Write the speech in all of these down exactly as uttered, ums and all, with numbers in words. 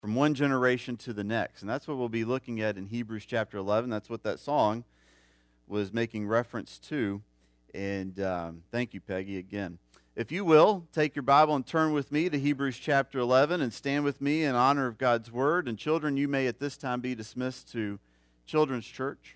from one generation to the next. And that's what we'll be looking at in Hebrews chapter eleven. That's what that song was making reference to. And um, thank you, Peggy, again. If you will, take your Bible and turn with me to Hebrews chapter eleven and stand with me in honor of God's Word. And children, you may at this time be dismissed to Children's Church.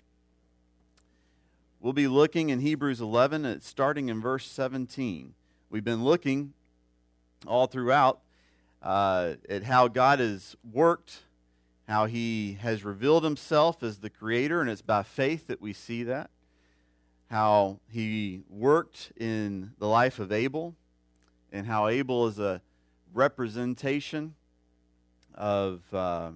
We'll be looking in Hebrews eleven, at, starting in verse seventeen. We've been looking all throughout uh, at how God has worked, how He has revealed Himself as the Creator, and it's by faith that we see that. How He worked in the life of Abel, and how Abel is a representation of, uh,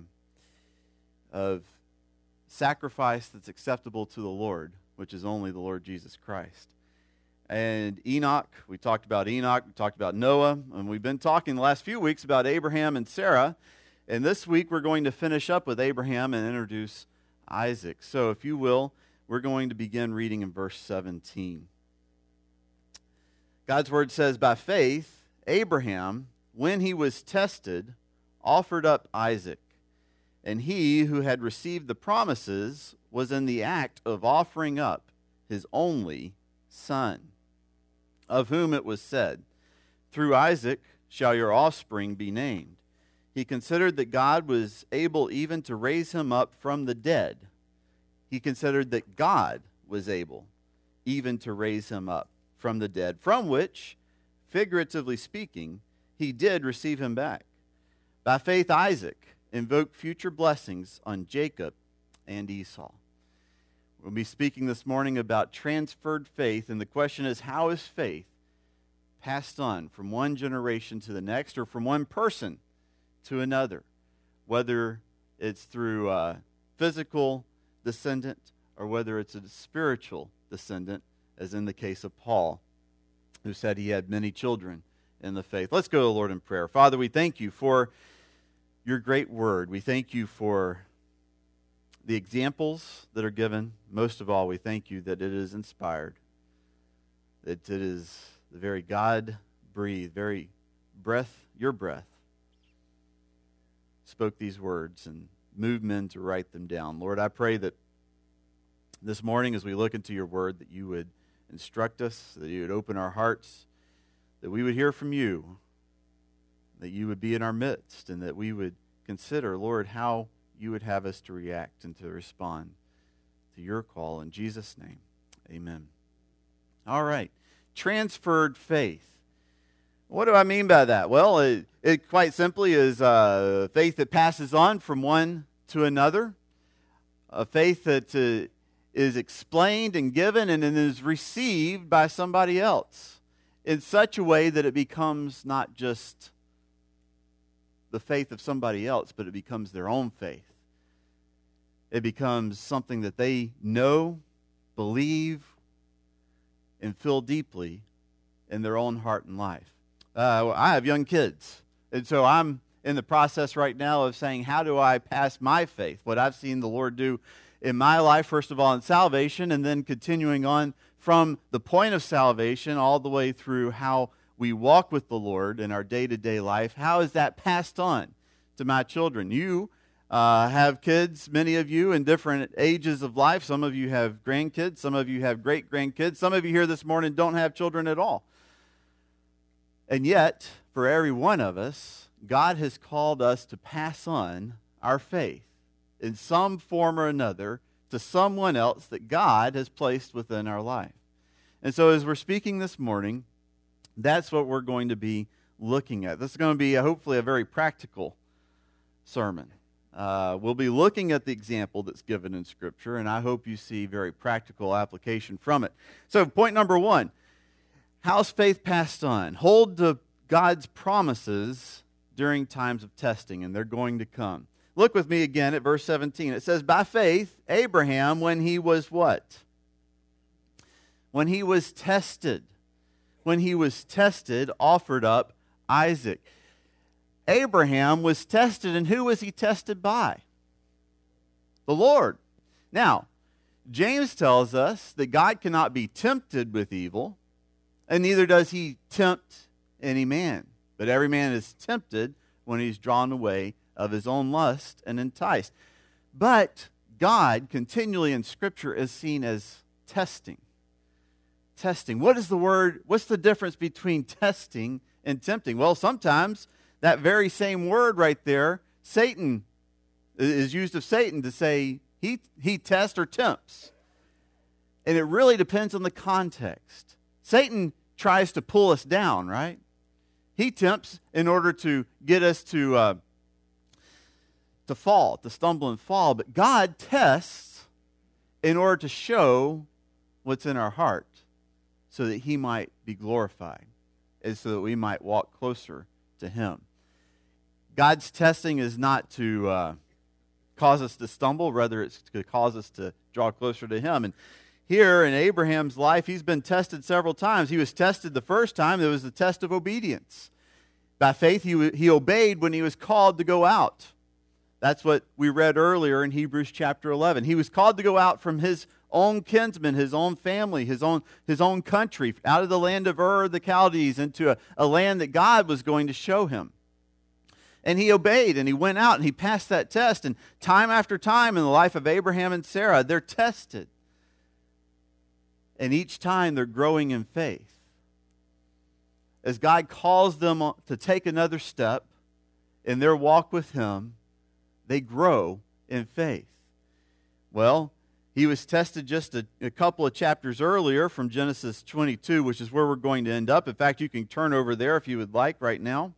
of sacrifice that's acceptable to the Lord, which is only the Lord Jesus Christ. And Enoch, we talked about Enoch, we talked about Noah, and we've been talking the last few weeks about Abraham and Sarah, and this week we're going to finish up with Abraham and introduce Isaac. So if you will, we're going to begin reading in verse seventeen. God's Word says, "By faith, Abraham, when he was tested, offered up Isaac. And he who had received the promises was in the act of offering up his only son, of whom it was said, 'Through Isaac shall your offspring be named.' He considered that God was able even to raise him up from the dead. He considered that God was able even to raise him up from the dead, from which, figuratively speaking, he did receive him back. By faith, Isaac invoked future blessings on Jacob and Esau." We'll be speaking this morning about transferred faith, and the question is, how is faith passed on from one generation to the next, or from one person to another, whether it's through a physical descendant or whether it's a spiritual descendant, as in the case of Paul, who said he had many children in the faith. Let's go to the Lord in prayer. Father, we thank you for your great word. We thank you for the examples that are given. Most of all, we thank you that it is inspired, that it is the very God-breathed, very breath, your breath, spoke these words and moved men to write them down. Lord, I pray that this morning as we look into your word, that you would instruct us, that you would open our hearts, that we would hear from you, that you would be in our midst, and that we would consider, Lord, how you would have us to react and to respond to your call. In Jesus' name, amen. All right, transferred faith. What do I mean by that? Well, it, it quite simply is uh, faith that passes on from one to another, a faith that uh, is explained and given and then is received by somebody else in such a way that it becomes not just the faith of somebody else, but it becomes their own faith. It becomes something that they know, believe, and feel deeply in their own heart and life. Uh, I have young kids, and so I'm in the process right now of saying, how do I pass my faith, what I've seen the Lord do in my life, first of all in salvation, and then continuing on from the point of salvation all the way through how we walk with the Lord in our day-to-day life. How is that passed on to my children? You uh, have kids, many of you, in different ages of life. Some of you have grandkids. Some of you have great-grandkids. Some of you here this morning don't have children at all. And yet, for every one of us, God has called us to pass on our faith in some form or another to someone else that God has placed within our life. And so as we're speaking this morning, that's what we're going to be looking at. This is going to be a, hopefully a very practical sermon. Uh, we'll be looking at the example that's given in Scripture, and I hope you see very practical application from it. So point number one, how's faith passed on? Hold to God's promises during times of testing, and they're going to come. Look with me again at verse seventeen. It says, by faith, Abraham, when he was what? When he was tested. When he was tested, offered up Isaac. Abraham was tested, and who was he tested by? The Lord. Now, James tells us that God cannot be tempted with evil, and neither does he tempt any man. But every man is tempted when he's drawn away of his own lust and enticed. But God continually in Scripture is seen as testing. Testing. What is the word? What's the difference between testing and tempting? Well, sometimes that very same word right there, Satan, is used of Satan to say he, he tests or tempts. And it really depends on the context. Satan tries to pull us down, right? He tempts in order to get us to, uh, to fall, to stumble and fall. But God tests in order to show what's in our heart so that he might be glorified and so that we might walk closer to him. God's testing is not to uh, cause us to stumble, rather it's to cause us to draw closer to him. And here in Abraham's life, he's been tested several times. He was tested the first time. It was the test of obedience. By faith, he, he obeyed when he was called to go out. That's what we read earlier in Hebrews chapter eleven. He was called to go out from his own kinsmen, his own family, his own, his own country, out of the land of Ur of the Chaldees into a, a land that God was going to show him. And he obeyed, and he went out, and he passed that test. And time after time in the life of Abraham and Sarah, they're tested. And each time they're growing in faith. As God calls them to take another step in their walk with him, they grow in faith. Well, he was tested just a, a couple of chapters earlier from Genesis twenty-two, which is where we're going to end up. In fact, you can turn over there if you would like right now.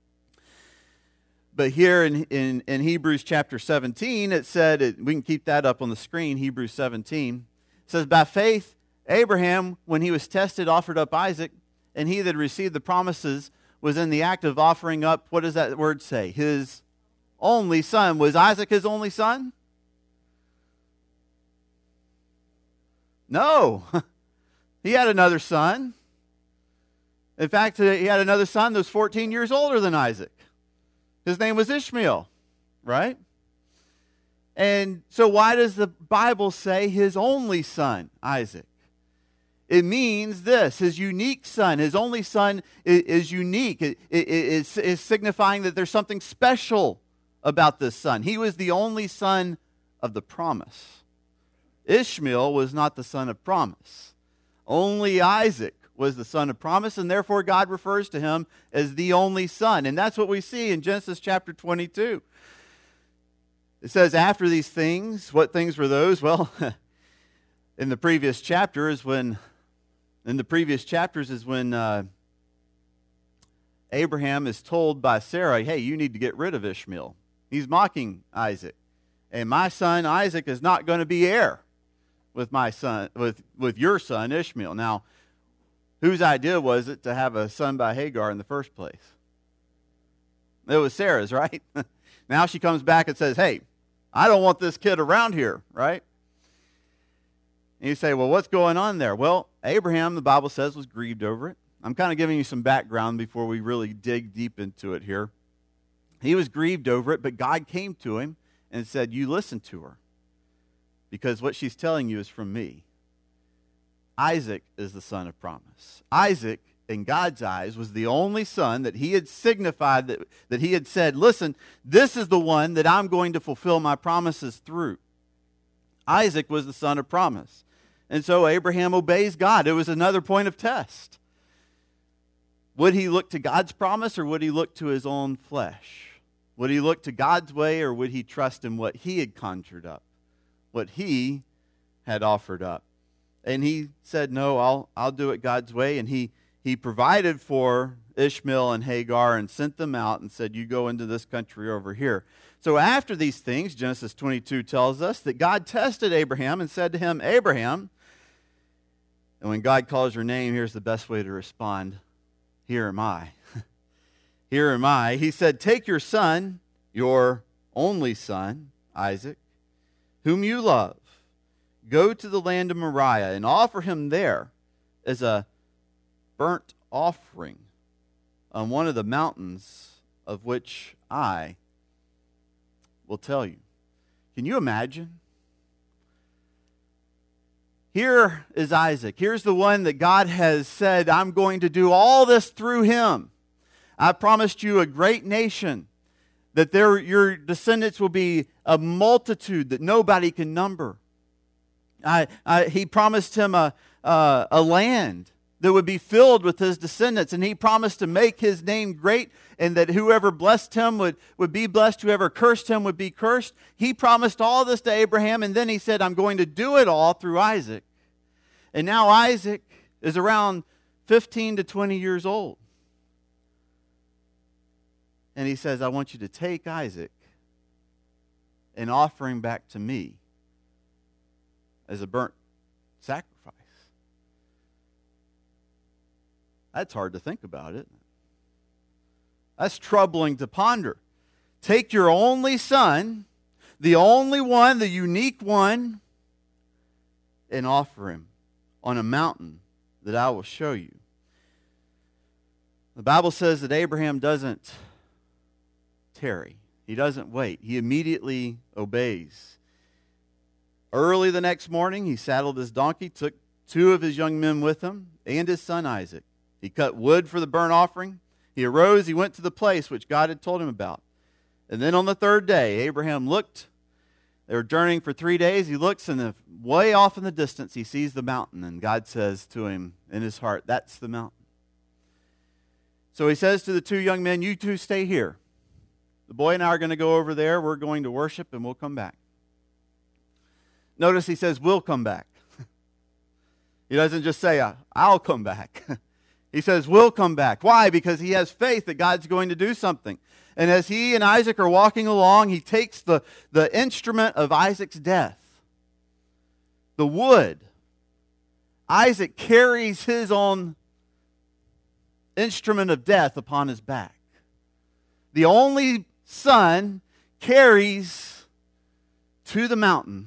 But here in, in, in Hebrews chapter seventeen, it said, it, we can keep that up on the screen, Hebrews seventeen. It says, by faith, Abraham, when he was tested, offered up Isaac, and he that received the promises was in the act of offering up, what does that word say? His only son. Was Isaac his only son? No. He had another son. In fact, he had another son that was fourteen years older than Isaac. His name was Ishmael, right? And so why does the Bible say his only son, Isaac? It means this, his unique son, his only son is, is unique. It, it, it's, it's signifying that there's something special about this son. He was the only son of the promise. Ishmael was not the son of promise. Only Isaac was the son of promise, and therefore God refers to him as the only son. And that's what we see in Genesis chapter twenty-two. It says, after these things, what things were those? Well, in the previous chapter is when, in the previous chapters is when uh, Abraham is told by Sarah, hey, you need to get rid of Ishmael. He's mocking Isaac. And my son Isaac is not going to be heir with my son, with, with your son Ishmael. Now, whose idea was it to have a son by Hagar in the first place? It was Sarah's, right? Now she comes back and says, hey, I don't want this kid around here, right? And you say, well, what's going on there? Well, Abraham, the Bible says, was grieved over it. I'm kind of giving you some background before we really dig deep into it here. He was grieved over it, but God came to him and said, you listen to her, because what she's telling you is from me. Isaac is the son of promise. Isaac, in God's eyes, was the only son that he had signified, that, that he had said, listen, this is the one that I'm going to fulfill my promises through. Isaac was the son of promise. And so Abraham obeys God. It was another point of test. Would he look to God's promise, or would he look to his own flesh? Would he look to God's way, or would he trust in what he had conjured up, what he had offered up? And he said, no, I'll I'll do it God's way. And he, he provided for Ishmael and Hagar and sent them out and said, you go into this country over here. So after these things, Genesis twenty-two tells us that God tested Abraham and said to him, Abraham, and when God calls your name, here's the best way to respond, here am I. Here am I. He said, take your son, your only son, Isaac, whom you love. Go to the land of Moriah and offer him there as a burnt offering on one of the mountains of which I will tell you. Can you imagine? Here is Isaac. Here's the one that God has said, I'm going to do all this through him. I promised you a great nation that there, your descendants will be a multitude that nobody can number. I, I, he promised him a, uh, a land that would be filled with his descendants, and he promised to make his name great, and that whoever blessed him would, would be blessed, whoever cursed him would be cursed. He promised all this to Abraham, and then he said, I'm going to do it all through Isaac. And now Isaac is around fifteen to twenty years old. And he says, I want you to take Isaac and offer him back to me as a burnt sacrifice. That's hard to think about, isn't it? That's troubling to ponder. Take your only son, the only one, the unique one, and offer him on a mountain that I will show you. The Bible says that Abraham doesn't tarry. He doesn't wait. He immediately obeys. Early the next morning, he saddled his donkey, took two of his young men with him, and his son Isaac. He cut wood for the burnt offering. He arose, he went to the place which God had told him about. And then on the third day, Abraham looked. They were journeying for three days. He looks, and the, way off in the distance, he sees the mountain. And God says to him in his heart, that's the mountain. So he says to the two young men, you two stay here. The boy and I are going to go over there. We're going to worship, and we'll come back. Notice he says, we'll come back. He doesn't just say, I'll come back. He says, we'll come back. Why? Because he has faith that God's going to do something. And as he and Isaac are walking along, he takes the, the instrument of Isaac's death, the wood. Isaac carries his own instrument of death upon his back. The only son carries to the mountain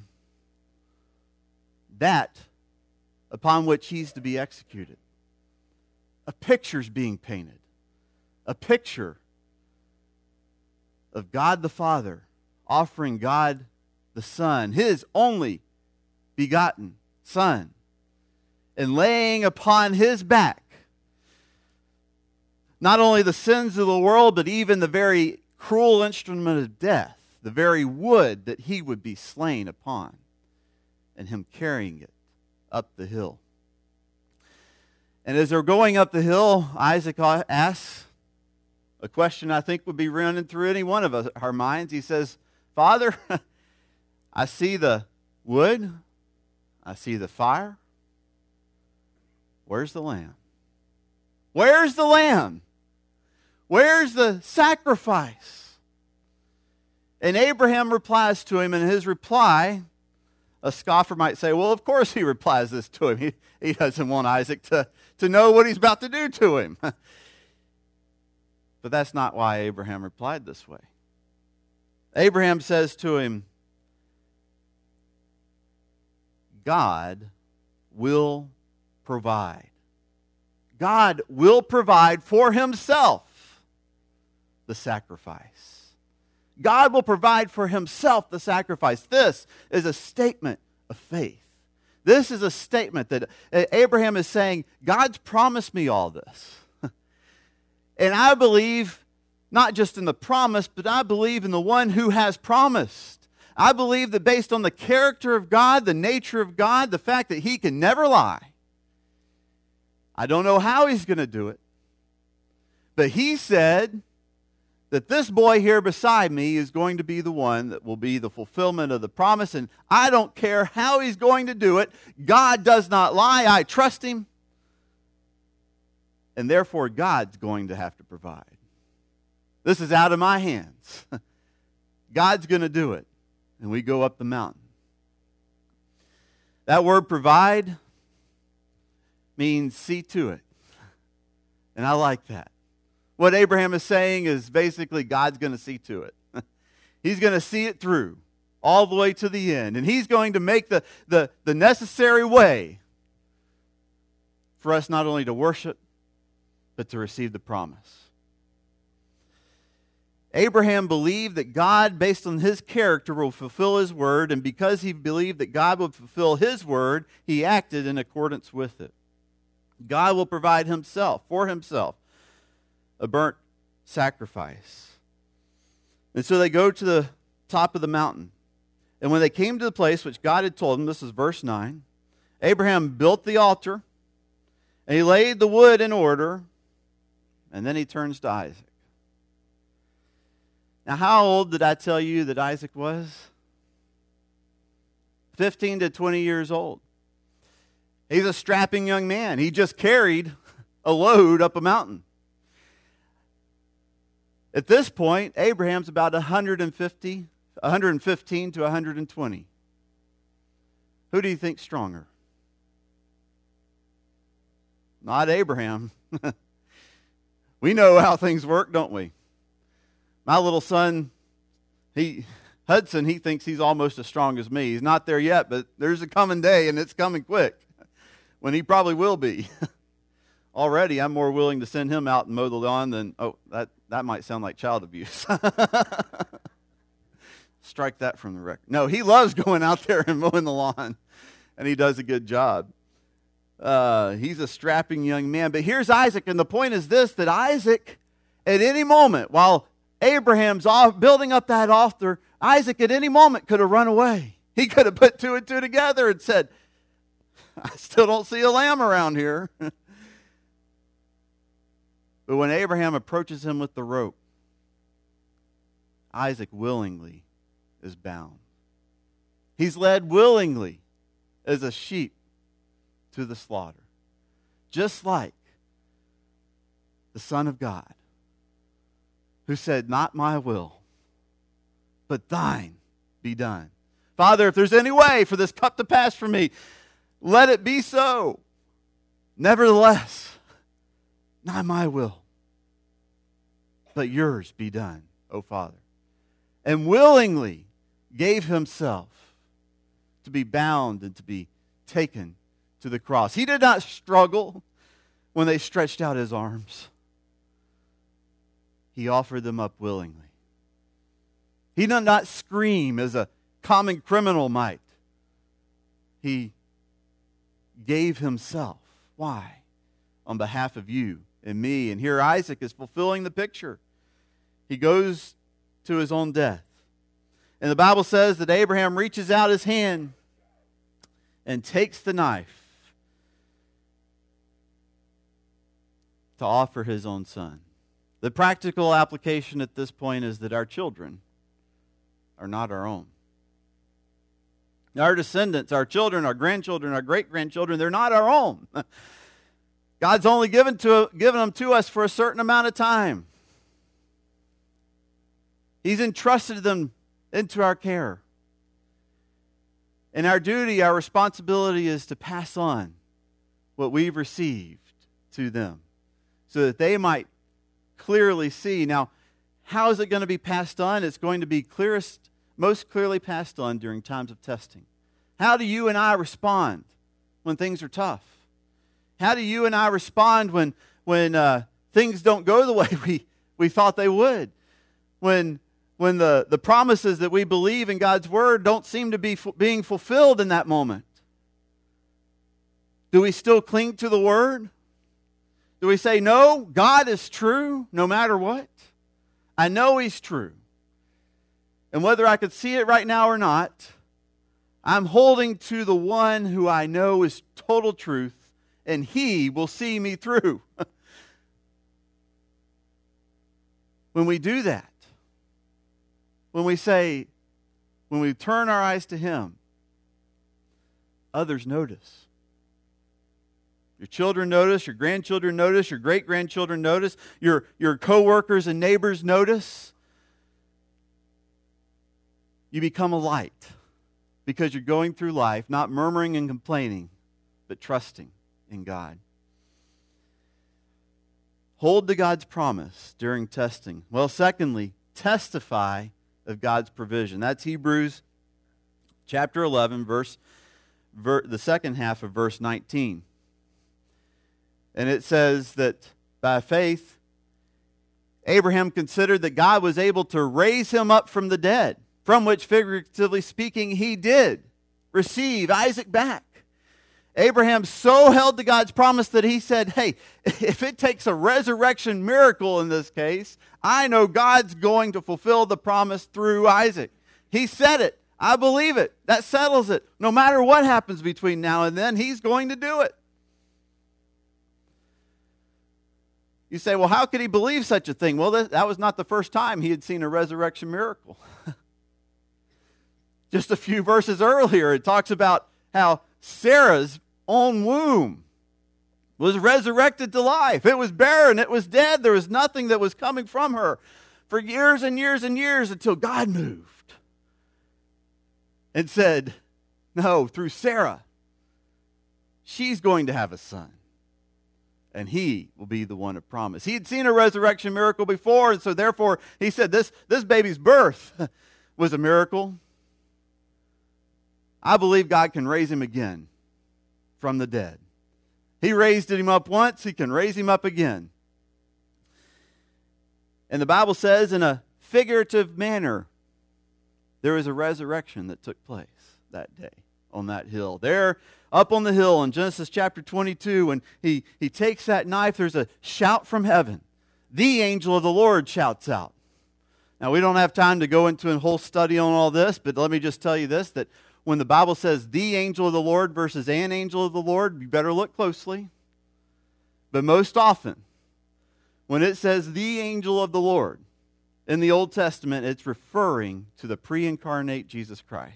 that upon which he's to be executed. A picture's being painted. A picture of God the Father offering God the Son, his only begotten Son, and laying upon his back not only the sins of the world, but even the very cruel instrument of death, the very wood that he would be slain upon, and him carrying it up the hill. And as they're going up the hill, Isaac asks a question I think would be running through any one of us, our minds. He says, Father, I see the wood, I see the fire. Where's the lamb? Where's the lamb? Where's the sacrifice? And Abraham replies to him, and his reply, a scoffer might say, well, of course he replies this to him. He, he doesn't want Isaac to, to know what he's about to do to him. But that's not why Abraham replied this way. Abraham says to him, God will provide. God will provide for himself the sacrifice. God will provide for himself the sacrifice. This is a statement of faith. This is a statement that Abraham is saying, God's promised me all this. And I believe not just in the promise, but I believe in the one who has promised. I believe that based on the character of God, the nature of God, the fact that he can never lie, I don't know how he's going to do it, but he said that this boy here beside me is going to be the one that will be the fulfillment of the promise, and I don't care how he's going to do it. God does not lie. I trust him, and therefore God's going to have to provide. This is out of my hands. God's going to do it, and we go up the mountain. That word provide means see to it, and I like that. What Abraham is saying is basically God's going to see to it. He's going to see it through all the way to the end. And he's going to make the, the, the necessary way for us not only to worship, but to receive the promise. Abraham believed that God, based on his character, will fulfill his word. And because he believed that God would fulfill his word, he acted in accordance with it. God will provide himself, for himself, a burnt sacrifice. And so they go to the top of the mountain. And when they came to the place which God had told them, this is verse nine, Abraham built the altar, and he laid the wood in order, and then he turns to Isaac. Now, how old did I tell you that Isaac was? fifteen to twenty years old. He's a strapping young man. He just carried a load up a mountain. At this point, Abraham's about one hundred fifty, one hundred fifteen to one hundred twenty. Who do you think's stronger? Not Abraham. We know how things work, don't we? My little son, he Hudson, he thinks he's almost as strong as me. He's not there yet, but there's a coming day, and it's coming quick, when he probably will be. Already, I'm more willing to send him out and mow the lawn than, oh, that, that might sound like child abuse. Strike that from the record. No, he loves going out there and mowing the lawn, and he does a good job. Uh, he's a strapping young man. But here's Isaac, and the point is this, that Isaac, at any moment, while Abraham's off building up that altar, Isaac at any moment could have run away. He could have put two and two together and said, I still don't see a lamb around here. But when Abraham approaches him with the rope, Isaac willingly is bound. He's led willingly as a sheep to the slaughter. Just like the Son of God, who said, not my will, but thine be done. Father, if there's any way for this cup to pass from me, let it be so. Nevertheless, not my will, but yours be done, O Father. And willingly gave himself to be bound and to be taken to the cross. He did not struggle when they stretched out his arms. He offered them up willingly. He did not scream as a common criminal might. He gave himself. Why? On behalf of you and me. And here Isaac is fulfilling the picture. He goes to his own death. And the Bible says that Abraham reaches out his hand and takes the knife to offer his own son. The practical application at this point is that our children are not our own. Our descendants, our children, our grandchildren, our great-grandchildren, they're not our own. God's only given, to, given them to us for a certain amount of time. He's entrusted them into our care. And our duty, our responsibility is to pass on what we've received to them so that they might clearly see. Now, how is it going to be passed on? It's going to be clearest, most clearly passed on during times of testing. How do you and I respond when things are tough? How do you and I respond when when uh, things don't go the way we, we thought they would? When when the, the promises that we believe in God's Word don't seem to be f- being fulfilled in that moment? Do we still cling to the Word? Do we say, no, God is true no matter what? I know He's true. And whether I could see it right now or not, I'm holding to the one who I know is total truth, and He will see me through. When we do that, when we say, when we turn our eyes to Him, others notice. Your children notice, your grandchildren notice, your great-grandchildren notice, your, your co-workers and neighbors notice. You become a light because you're going through life not murmuring and complaining, but trusting in God. Hold to God's promise during testing. Well, secondly, testify of God's provision. That's Hebrews chapter eleven, verse, ver, the second half of verse nineteen. And it says that by faith, Abraham considered that God was able to raise him up from the dead, from which, figuratively speaking, he did receive Isaac back. Abraham so held to God's promise that he said, hey, if it takes a resurrection miracle in this case, I know God's going to fulfill the promise through Isaac. He said it. I believe it. That settles it. No matter what happens between now and then, he's going to do it. You say, well, how could he believe such a thing? Well, that, that was not the first time he had seen a resurrection miracle. Just a few verses earlier, it talks about how Sarah's own womb was resurrected to life. It was barren. It was dead. There was nothing that was coming from her for years and years and years until God moved and said, no, through Sarah, she's going to have a son. And he will be the one of promise. He had seen a resurrection miracle before, and so therefore he said this, this baby's birth was a miracle. I believe God can raise him again from the dead. He raised him up once, he can raise him up again. And the Bible says in a figurative manner, there was a resurrection that took place that day on that hill. There, up on the hill in Genesis chapter twenty-two, when he, he takes that knife, there's a shout from heaven. The angel of the Lord shouts out. Now, we don't have time to go into a whole study on all this, but let me just tell you this, that when the Bible says the angel of the Lord versus an angel of the Lord, you better look closely. But most often, when it says the angel of the Lord in the Old Testament, it's referring to the pre-incarnate Jesus Christ.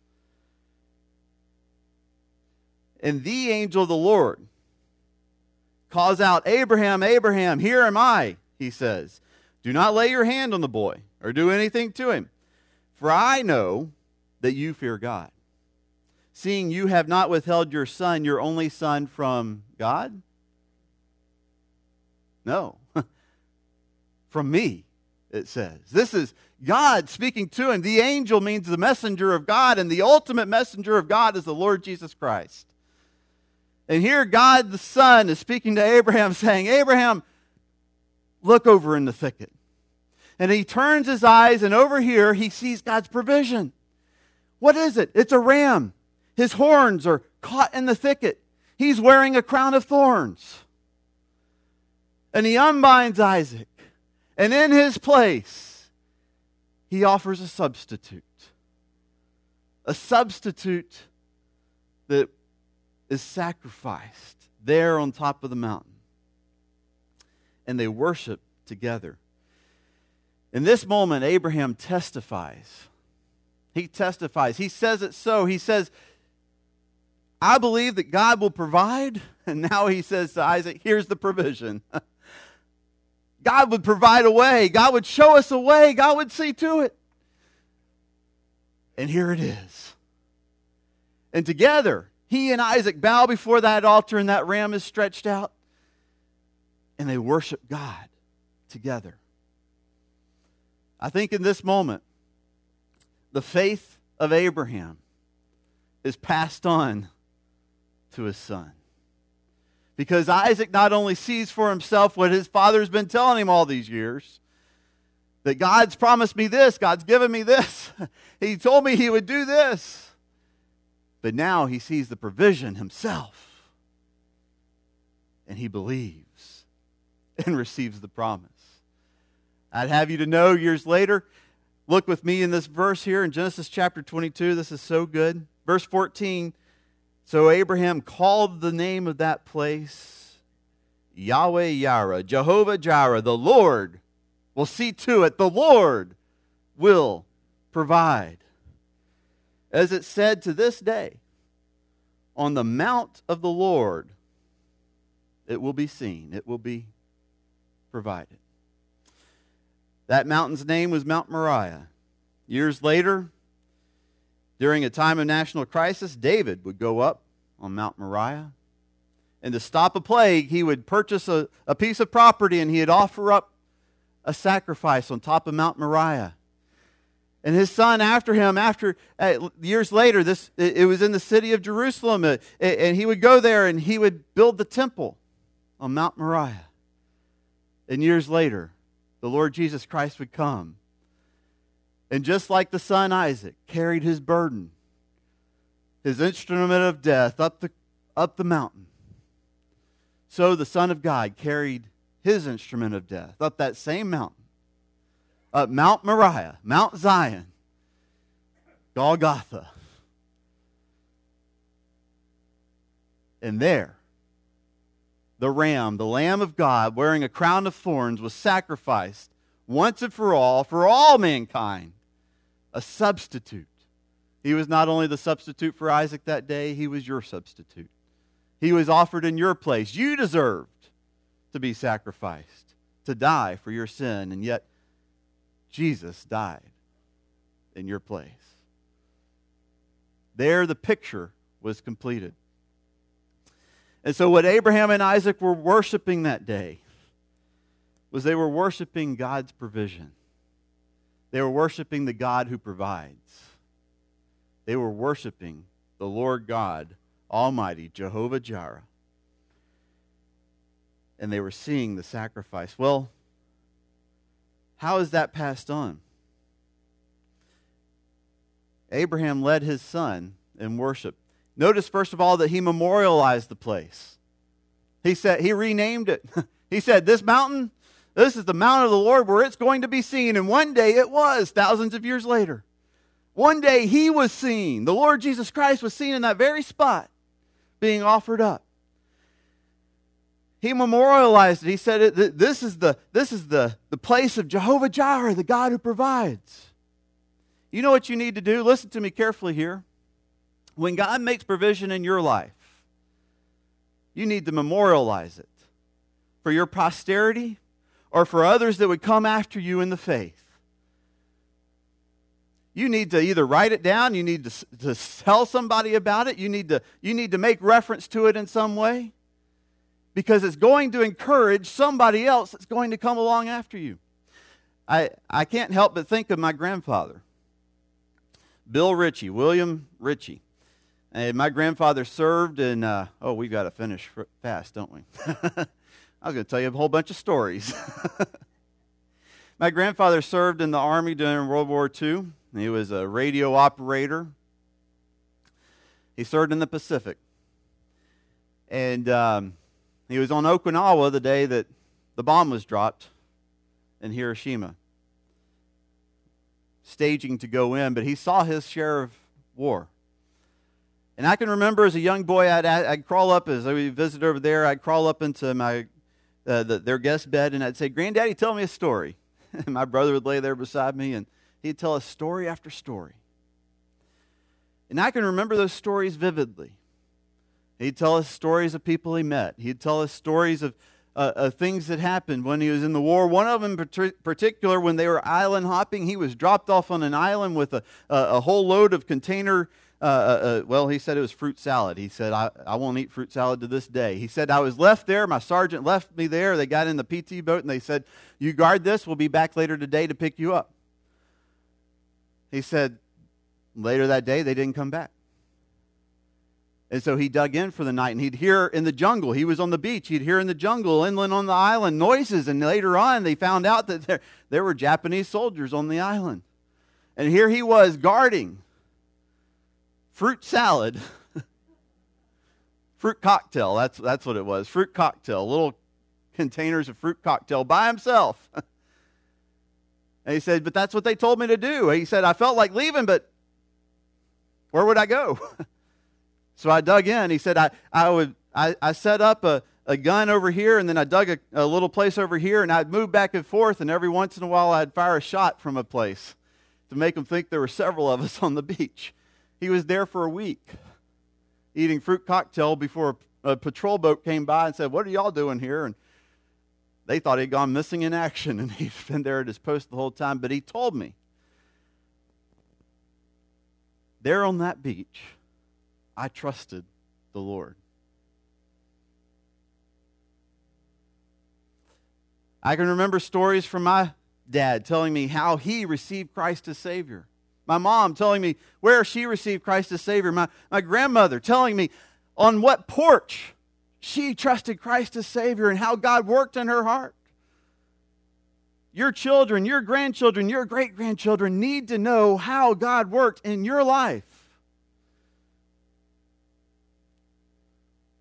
And the angel of the Lord calls out, Abraham, Abraham, here am I, he says. Do not lay your hand on the boy or do anything to him, for I know that you fear God, seeing you have not withheld your son, your only son, from God? No. From me, it says. This is God speaking to him. The angel means the messenger of God, and the ultimate messenger of God is the Lord Jesus Christ. And here God the Son is speaking to Abraham, saying, Abraham, look over in the thicket. And he turns his eyes, and over here he sees God's provision. What is it? It's a ram. His horns are caught in the thicket. He's wearing a crown of thorns. And he unbinds Isaac. And in his place, he offers a substitute. A substitute that is sacrificed there on top of the mountain. And they worship together. In this moment, Abraham testifies. He testifies. He says it so. He says, I believe that God will provide. And now he says to Isaac, here's the provision. God would provide a way. God would show us a way. God would see to it. And here it is. And together, he and Isaac bow before that altar, and that ram is stretched out. And they worship God together. I think in this moment, the faith of Abraham is passed on to his son. Because Isaac not only sees for himself what his father's been telling him all these years, that God's promised me this, God's given me this, he told me he would do this. But now he sees the provision himself. And he believes and receives the promise. I'd have you to know years later, look with me in this verse here in Genesis chapter twenty-two. This is so good. Verse fourteen. So Abraham called the name of that place Yahweh Yireh, Jehovah Jireh. The Lord will see to it. The Lord will provide. As it said to this day, on the mount of the Lord, it will be seen. It will be provided. That mountain's name was Mount Moriah. Years later, during a time of national crisis, David would go up on Mount Moriah. And to stop a plague, he would purchase a, a piece of property and he'd offer up a sacrifice on top of Mount Moriah. And his son after him, after uh, years later, this it, it was in the city of Jerusalem, uh, and he would go there and he would build the temple on Mount Moriah. And years later, the Lord Jesus Christ would come. And just like the son Isaac carried his burden, his instrument of death, up the, up the mountain. So the Son of God carried his instrument of death up that same mountain, up Mount Moriah, Mount Zion, Golgotha. And there, the ram, the Lamb of God, wearing a crown of thorns, was sacrificed once and for all, for all mankind, a substitute. He was not only the substitute for Isaac that day, he was your substitute. He was offered in your place. You deserved to be sacrificed, to die for your sin, and yet Jesus died in your place. There the picture was completed. And so what Abraham and Isaac were worshiping that day was they were worshiping God's provision. They were worshiping the God who provides. They were worshiping the Lord God Almighty, Jehovah Jireh. And they were seeing the sacrifice. Well, how is that passed on? Abraham led his son in worship. Notice, first of all, that he memorialized the place. He said, he renamed it. He said, this mountain, this is the mountain of the Lord where it's going to be seen. And one day it was, thousands of years later. One day he was seen. The Lord Jesus Christ was seen in that very spot, being offered up. He memorialized it. He said, it, this is, the, this is the, the place of Jehovah Jireh, the God who provides. You know what you need to do? Listen to me carefully here. When God makes provision in your life, you need to memorialize it for your posterity or for others that would come after you in the faith. You need to either write it down, you need to, to tell somebody about it, you need to, you need to make reference to it in some way, because it's going to encourage somebody else that's going to come along after you. I, I can't help but think of my grandfather, Bill Ritchie, William Ritchie. And my grandfather served in, uh, oh, we've got to finish fast, don't we? I was going to tell you a whole bunch of stories. My grandfather served in the Army during World War Two. He was a radio operator. He served in the Pacific. And um, he was on Okinawa the day that the bomb was dropped in Hiroshima, staging to go in, but he saw his share of war. And I can remember as a young boy, I'd, I'd crawl up, as we visited over there, I'd crawl up into my uh, the, their guest bed, and I'd say, "Granddaddy, tell me a story." And my brother would lay there beside me, and he'd tell us story after story. And I can remember those stories vividly. He'd tell us stories of people he met. He'd tell us stories of, uh, of things that happened when he was in the war. One of them in particular, when they were island hopping, he was dropped off on an island with a, a, a whole load of container Uh, uh, well, he said it was fruit salad. He said, I, I won't eat fruit salad to this day. He said, I was left there. My sergeant left me there. They got in the P T boat and they said, you guard this. We'll be back later today to pick you up. He said, later that day, they didn't come back. And so he dug in for the night, and he'd hear in the jungle. He was on the beach. He'd hear in the jungle, inland on the island, noises. And later on, they found out that there, there were Japanese soldiers on the island. And here he was guarding fruit salad, fruit cocktail, that's, that's what it was, fruit cocktail, little containers of fruit cocktail by himself. And he said, but that's what they told me to do. He said, I felt like leaving, but where would I go? So I dug in. He said, I, I would I, I set up a, a gun over here, and then I dug a, a little place over here, and I'd move back and forth, and every once in a while I'd fire a shot from a place to make them think there were several of us on the beach. He was there for a week, eating fruit cocktail before a, a patrol boat came by and said, what are y'all doing here? And they thought he'd gone missing in action, and he'd been there at his post the whole time. But he told me, there on that beach, I trusted the Lord. I can remember stories from my dad telling me how he received Christ as Savior. My mom telling me where she received Christ as Savior. My, my grandmother telling me on what porch she trusted Christ as Savior and how God worked in her heart. Your children, your grandchildren, your great-grandchildren need to know how God worked in your life.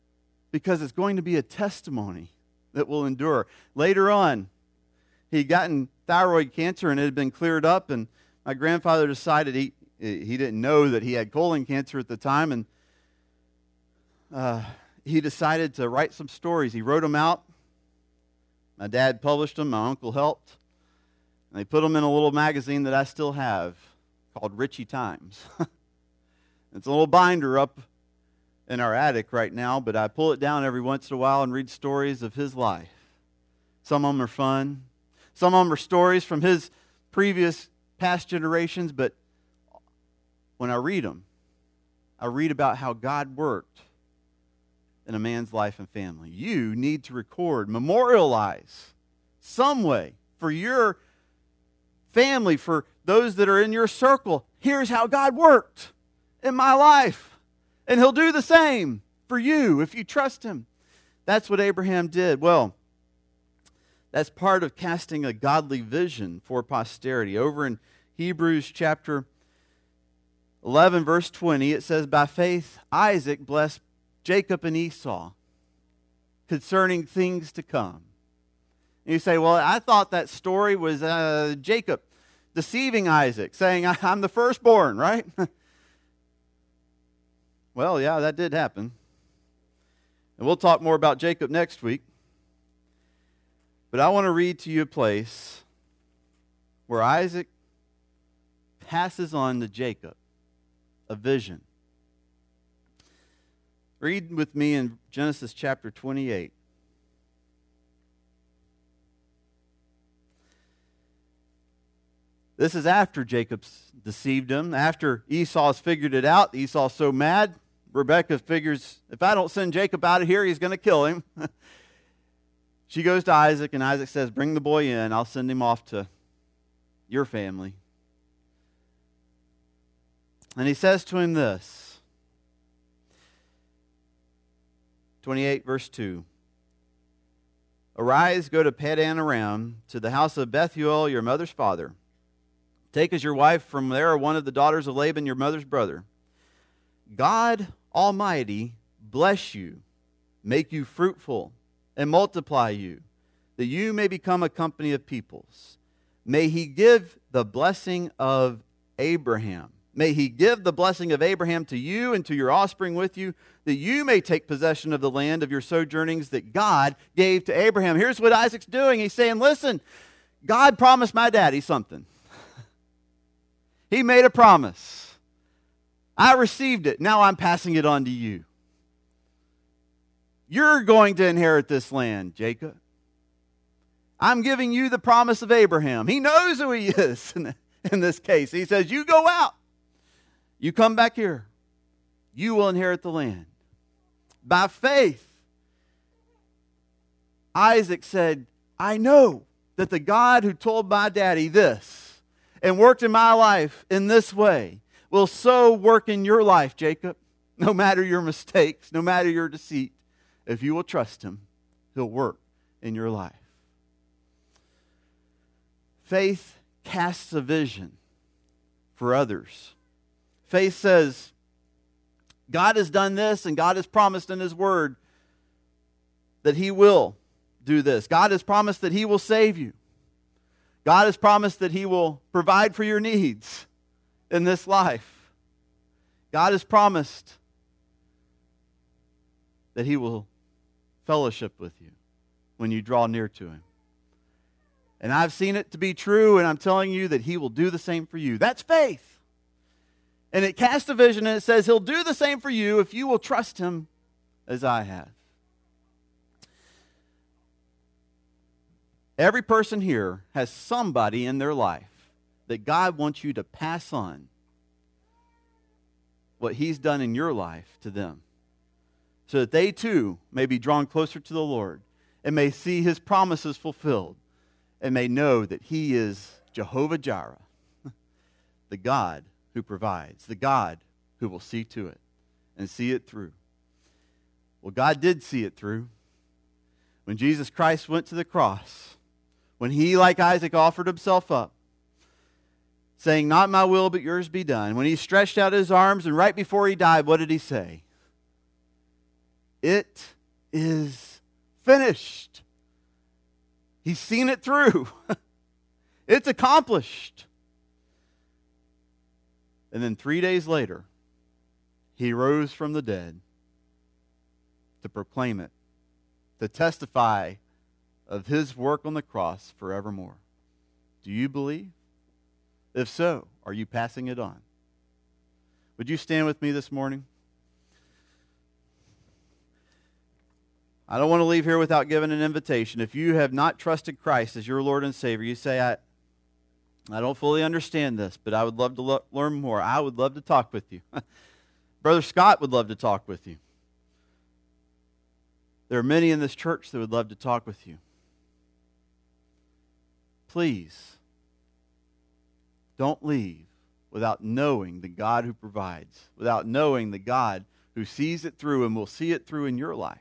because it's going to be a testimony that will endure. Later on, he'd gotten thyroid cancer and it had been cleared up, and my grandfather decided he he didn't know that he had colon cancer at the time, and uh, he decided to write some stories. He wrote them out. My dad published them. My uncle helped. And they put them in a little magazine that I still have called Richie Times. It's a little binder up in our attic right now, but I pull it down every once in a while and read stories of his life. Some of them are fun. Some of them are stories from his previous past generations, but when I read them, I read about how God worked in a man's life and family. You need to record, memorialize some way for your family, for those that are in your circle. Here's how God worked in my life. And He'll do the same for you if you trust Him. That's what Abraham did. Well, that's part of casting a godly vision for posterity. Over in Hebrews chapter eleven, verse twenty, it says, by faith Isaac blessed Jacob and Esau concerning things to come. And you say, well, I thought that story was uh, Jacob deceiving Isaac, saying, I'm the firstborn, right? Well, yeah, that did happen. And we'll talk more about Jacob next week. But I want to read to you a place where Isaac passes on to Jacob a vision. Read with me in Genesis chapter twenty-eight. This is after Jacob's deceived him, after Esau's figured it out. Esau's so mad, Rebekah figures, if I don't send Jacob out of here, he's going to kill him. She goes to Isaac, and Isaac says, bring the boy in. I'll send him off to your family. And he says to him this, twenty-eight, verse two. Arise, go to Padan Aram, to the house of Bethuel, your mother's father. Take as your wife from there one of the daughters of Laban, your mother's brother. God Almighty bless you, make you fruitful, and multiply you, that you may become a company of peoples. May He give the blessing of Abraham. May He give the blessing of Abraham to you and to your offspring with you, that you may take possession of the land of your sojournings that God gave to Abraham. Here's what Isaac's doing. He's saying, listen, God promised my daddy something. He made a promise. I received it. Now I'm passing it on to you. You're going to inherit this land, Jacob. I'm giving you the promise of Abraham. He knows who he is in, in this case. He says, you go out. You come back here. You will inherit the land. By faith, Isaac said, I know that the God who told my daddy this and worked in my life in this way will so work in your life, Jacob. No matter your mistakes, no matter your deceit, if you will trust Him, He'll work in your life. Faith casts a vision for others. Faith says, God has done this and God has promised in His Word that He will do this. God has promised that He will save you. God has promised that He will provide for your needs in this life. God has promised that He will fellowship with you when you draw near to Him. And I've seen it to be true, and I'm telling you that He will do the same for you. That's faith. And it casts a vision, and it says He'll do the same for you if you will trust Him as I have. Every person here has somebody in their life that God wants you to pass on what He's done in your life to them, so that they too may be drawn closer to the Lord and may see His promises fulfilled and may know that He is Jehovah Jireh, the God who provides, the God who will see to it and see it through. Well, God did see it through. When Jesus Christ went to the cross, when He, like Isaac, offered Himself up, saying, not my will, but yours be done. When He stretched out His arms, and right before He died, what did He say? It is finished. He's seen it through. It's accomplished. And then three days later, he rose from the dead to proclaim it, to testify of his work on the cross forevermore. Do you believe? If so, are you passing it on? Would you stand with me this morning? I don't want to leave here without giving an invitation. If you have not trusted Christ as your Lord and Savior, you say, I, I don't fully understand this, but I would love to lo- learn more. I would love to talk with you. Brother Scott would love to talk with you. There are many in this church that would love to talk with you. Please, don't leave without knowing the God who provides, without knowing the God who sees it through and will see it through in your life.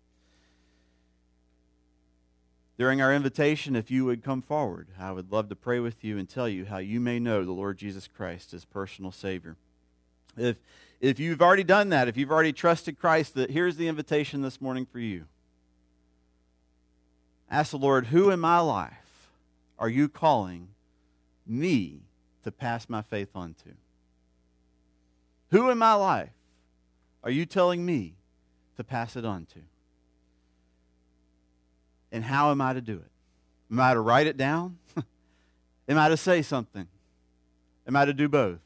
During our invitation, if you would come forward, I would love to pray with you and tell you how you may know the Lord Jesus Christ as personal Savior. If, if you've already done that, if you've already trusted Christ, that here's the invitation this morning for you. Ask the Lord, who in my life are you calling me to pass my faith on to? Who in my life are you telling me to pass it on to? And how am I to do it? Am I to write it down? Am I to say something? Am I to do both?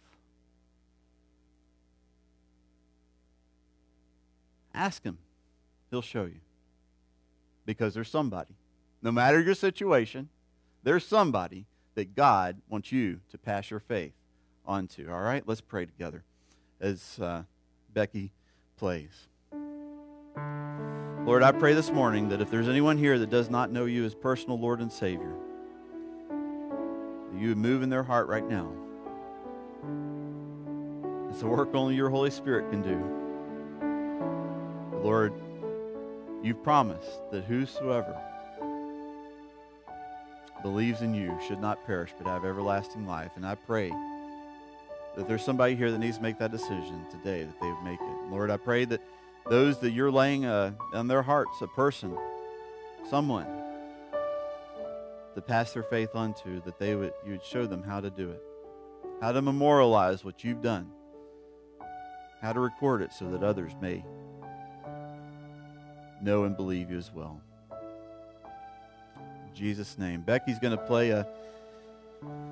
Ask him. He'll show you. Because there's somebody. No matter your situation, there's somebody that God wants you to pass your faith on to. All right? Let's pray together as uh, Becky plays. Lord, I pray this morning that if there's anyone here that does not know you as personal Lord and Savior, that you would move in their heart right now. It's a work only your Holy Spirit can do. But Lord, you've promised that whosoever believes in you should not perish but have everlasting life. And I pray that there's somebody here that needs to make that decision today, that they would make it. Lord, I pray that those that you're laying uh, on their hearts, a person, someone, to pass their faith on to, that they would, you would show them how to do it, how to memorialize what you've done, how to record it so that others may know and believe you as well. In Jesus' name. Becky's going to play a